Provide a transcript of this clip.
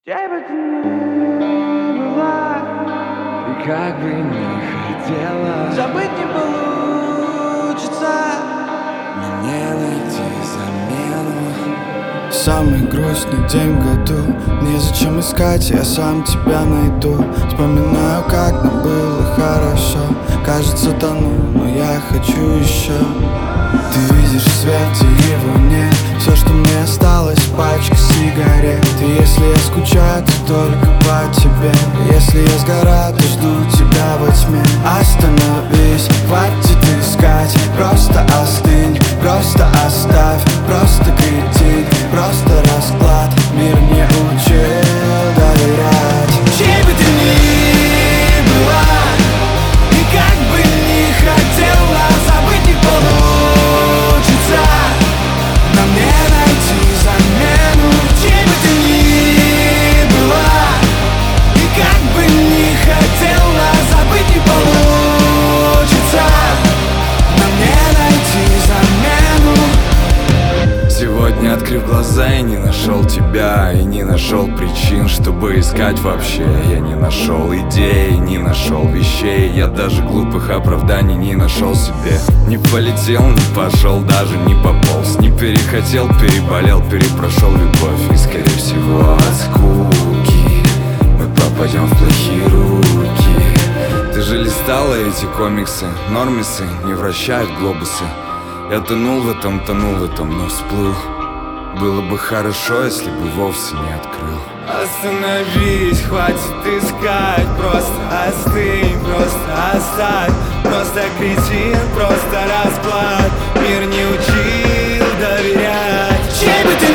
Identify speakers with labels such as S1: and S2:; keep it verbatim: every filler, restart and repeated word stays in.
S1: Где бы ты ни была,
S2: И как бы не хотела,
S1: забыть не получится.
S2: мне найти замену.
S3: Самый грустный день в году, незачем искать, я сам тебя найду. Вспоминаю, как нам было хорошо. Кажется, тону, но я хочу еще. Ты видишь свет, и его нет. Все, что мне осталось, пачка сигарет. И если я скучаю, то только по тебе. Если я сгораю, то жду тебя во тьме. Остановись, хватит искать. Просто остынь, просто оставь. Просто критик, просто расклад. Мир не учил доверять. Чей бы ты ни была, и как бы ни хотела, забыть не получится. Нам не найти замену. Чей бы ты ни была, и как бы ни хотела, забыть не получится. Нам не найти замену.
S2: Сегодня, открыв глаза, я не нашел тебя. И не нашел причин, чтобы искать вообще. Я не нашел идей, не нашел вещей. Я даже глупых оправданий не нашел себе. Не полетел, не пошел, даже не пополз. Не перехотел, переболел, перепрошел любовь. И скорее всего от скуки мы попадем в плохие руки. Ты же листала эти комиксы, нормисы не вращают глобусы. Я тонул в этом, тонул в этом, но всплыл. Было бы хорошо, если бы вовсе не открыл.
S3: Остановись, хватит искать. Просто остынь, просто оставь. Просто кретин, просто расклад. Мир не учил доверять. Чей бы ты